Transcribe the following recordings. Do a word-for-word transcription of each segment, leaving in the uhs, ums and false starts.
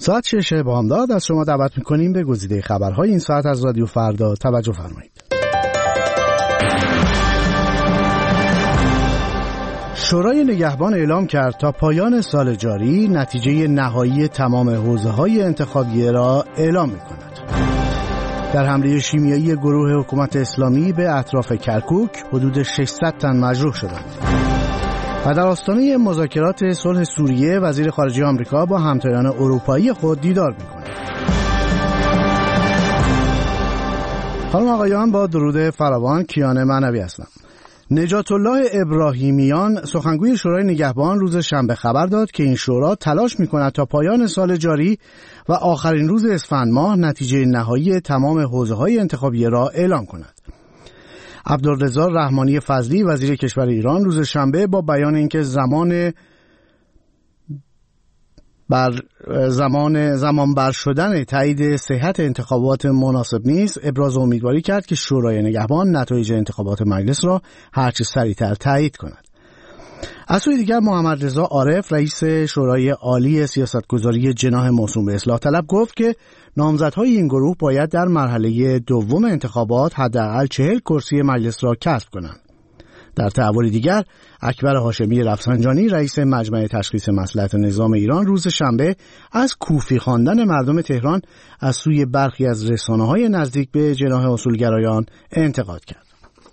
ساعت شش بامداد از شما دعوت میکنیم به گزیده خبرهای این ساعت از رادیو فردا. توجه فرمایید. شورای نگهبان اعلام کرد تا پایان سال جاری نتیجه نهایی تمام حوزه‌های انتخابیه را اعلام می‌کند. در حمله شیمیایی گروه حکومت اسلامی به اطراف کرکوک حدود ششصد تن مجروح شدند. و در آستانه مذاکرات صلح سوریه وزیر خارجه آمریکا با همتایان اروپایی خود دیدار می‌کند. خانم آقایان، با درود فراوان، کیان معنوی هستم. نجات الله ابراهیمیان سخنگوی شورای نگهبان روز شنبه خبر داد که این شورا تلاش می‌کند تا پایان سال جاری و آخرین روز اسفند ماه نتیجه نهایی تمام حوزه‌های انتخابیه را اعلام کند. عبدالرضا رحمانی فضلی وزیر کشور ایران روز شنبه با بیان اینکه زمان بر زمان زمان بر شدن تایید صحت انتخابات مناسب نیست، ابراز امیدواری کرد که شورای نگهبان نتایج انتخابات مجلس را هرچه سریعتر تایید کند. از سوی دیگر محمد رضا عارف رئیس شورای عالی سیاستگذاری جناح موسوم به اصلاح طلب گفت که نامزدهای این گروه باید در مرحله دوم انتخابات حداقل چهل کرسی مجلس را کسب کنند. در تحول دیگر، اکبر هاشمی رفسنجانی رئیس مجمع تشخیص مصلحت نظام ایران روز شنبه از کوفی خواندن مردم تهران از سوی برخی از رسانه‌های نزدیک به جناح اصولگرایان انتقاد کرد.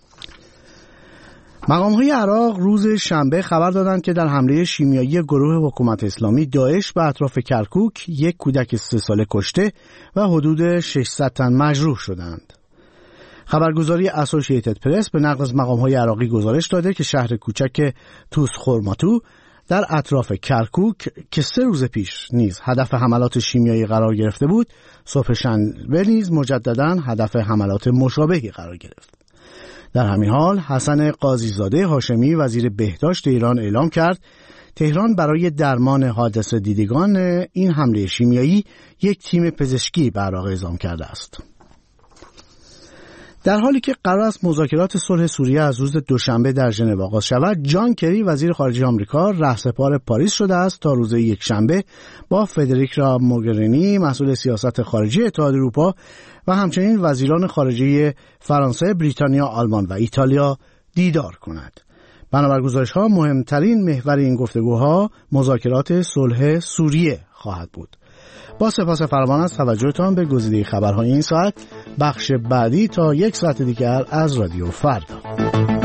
مقام‌های عراق روز شنبه خبر دادند که در حمله شیمیایی گروه حکومت اسلامی داعش به اطراف کرکوک یک کودک سه ساله کشته و حدود ششصد تن مجروح شدند. خبرگزاری اسوسییتد پرس به نقل از مقام‌های عراقی گزارش داده که شهر کوچک توس خورماتو در اطراف کرکوک که سه روز پیش نیز هدف حملات شیمیایی قرار گرفته بود، صبح شنبه نیز مجدداً هدف حملات مشابهی قرار گرفت. در همین حال حسن قاضیزاده هاشمی وزیر بهداشت ایران اعلام کرد تهران برای درمان حادثه دیدگان این حمله شیمیایی یک تیم پزشکی به عراق اعزام کرده است. در حالی که قرار است مذاکرات صلح سوریه از روز دوشنبه در ژنو آغاز شود، جان کری وزیر خارجه آمریکا رهسپار پاریس شده است تا روز یکشنبه با فدریکا موگرینی مسئول سیاست خارجی اتحادیه اروپا و همچنین وزیران خارجه فرانسه، بریتانیا، آلمان و ایتالیا دیدار کند. بنابر گزارش‌ها مهمترین محور این گفتگوها مذاکرات صلح سوریه خواهد بود. با سپاس فراوان از توجهتان به گزیده خبرهای این ساعت، بخش بعدی تا یک ساعت دیگر از رادیو فردا.